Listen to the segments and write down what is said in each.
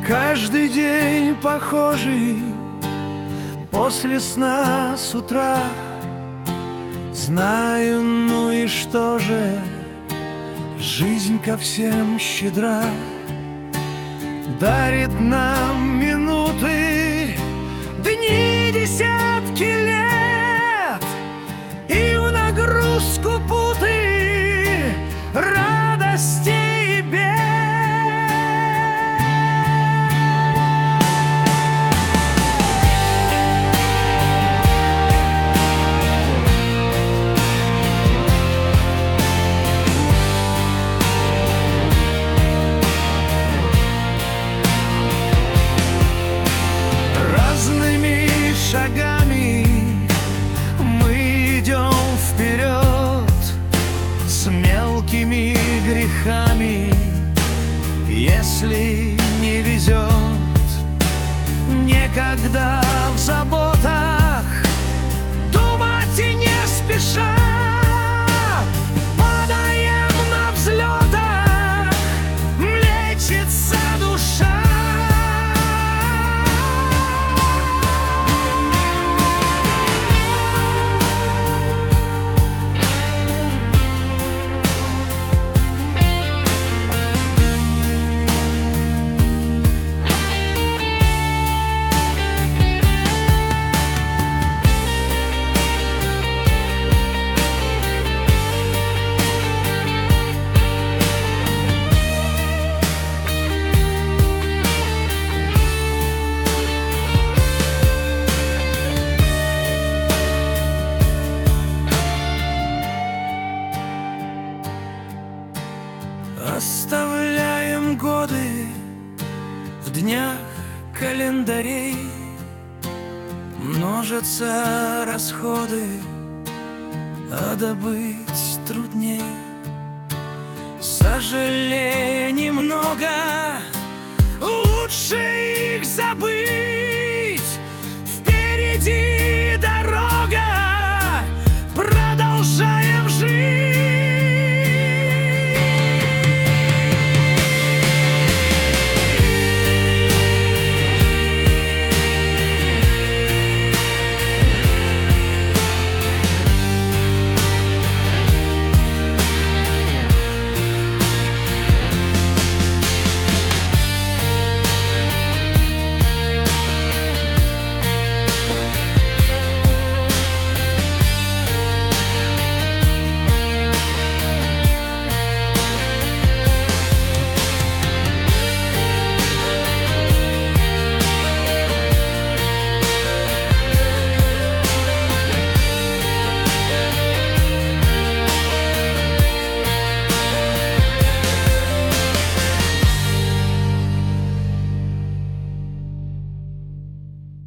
Каждый день похожий, после сна с утра. Знаю, ну и что же, жизнь ко всем щедра. Дарит нам минуты, дни, десятки лет, и в нагрузку путы радостей и бед. Шагами мы идем вперед с мелкими грехами. Если не везет, некогда в заботах думать и не спеша. Падаем на взлетах, лечится душа. Оставляем годы в днях календарей. Множатся расходы, а добыть трудней. Сожалений много, лучше их забыть. Впереди дорога, продолжаем жить.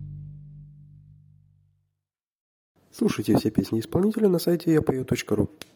Слушайте все песни исполнителя на сайте yapою.ru.